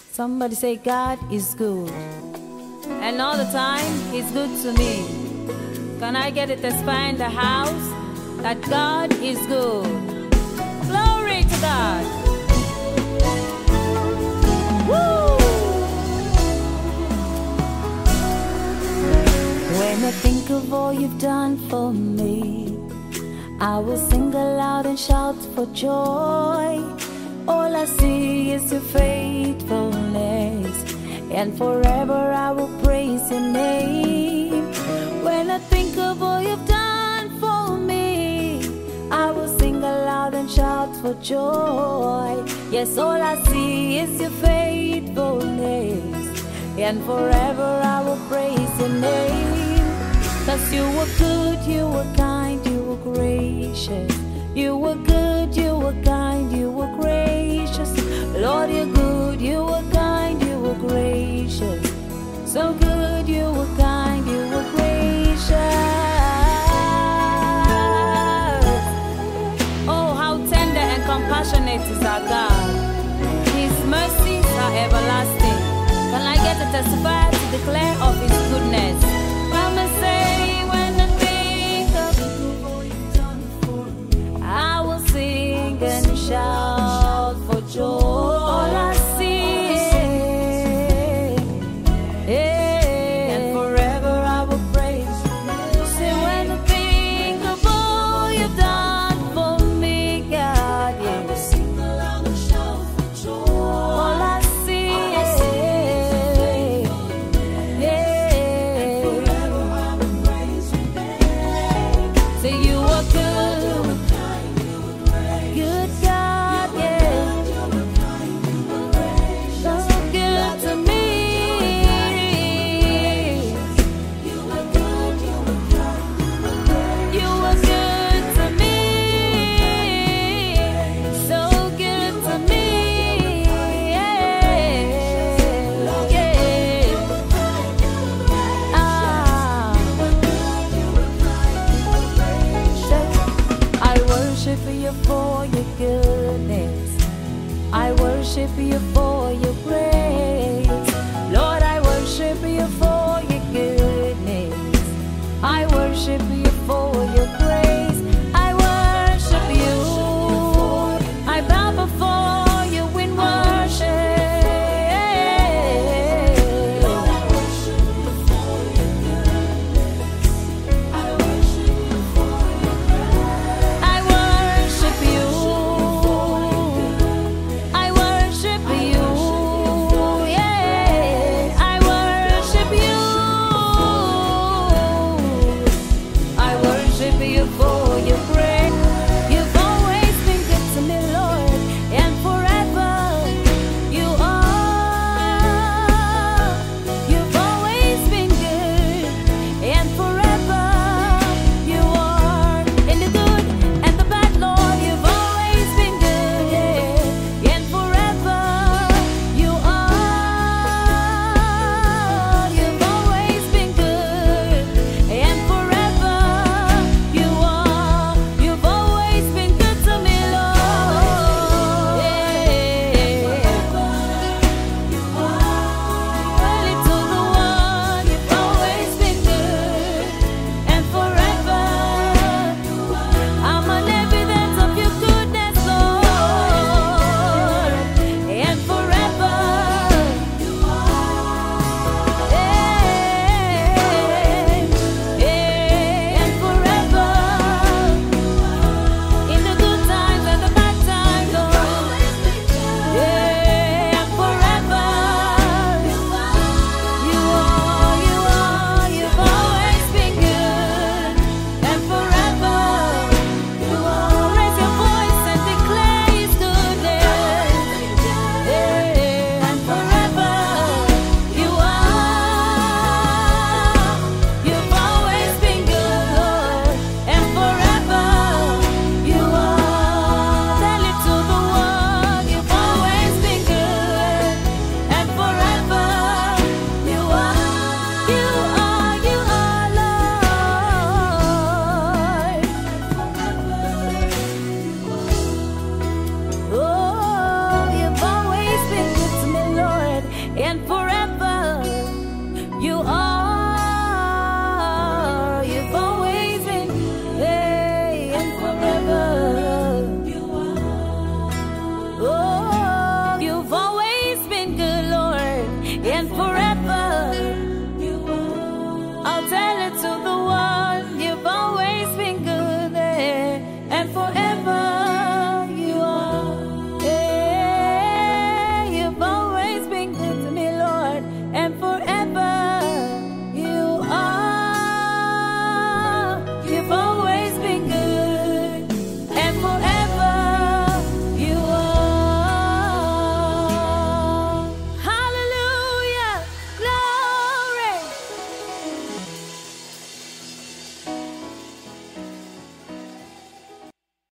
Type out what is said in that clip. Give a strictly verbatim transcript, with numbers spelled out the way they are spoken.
Somebody say God is good. And all the time, He's good to me. Can I get it testify in the house that God is good? Glory to God. Woo! When I think of all you've done for me, I will sing aloud and shout for joy. All I see is your faithfulness, and forever I will praise your name. When I think of all you've done for me, I will sing aloud and shout for joy. Yes, all I see is your faithfulness, and forever I will praise your name. 'Cause you were good, you were kind, you were gracious. You were good, you were kind, you were gracious. Lord, you're good, you were kind, you were gracious. So good, you were kind, you were gracious. Oh, how tender and compassionate is our God. His mercies are everlasting. Can I get to testify to declare of His goodness? Come and say, when I think of all you've done for me, I will sing and shout for joy. All I see is, yeah, and forever I will praise. Say, when I think of all you've done for me, God, yeah, I will sing aloud and shout for joy. All I see is, yeah, and forever I will praise your name. Say, you are good, good God, yeah. So good to me. You were good, you were kind, you were good to me. So good to me. Yeah, yeah. Ah. I worship you for your goodness. I worship you for your grace. Lord, I worship you for your goodness. I worship you for your grace. I worship you. I bow before you in worship. Lord, I worship you for your goodness. I worship you for your grace. I worship you. I worship you. and forever.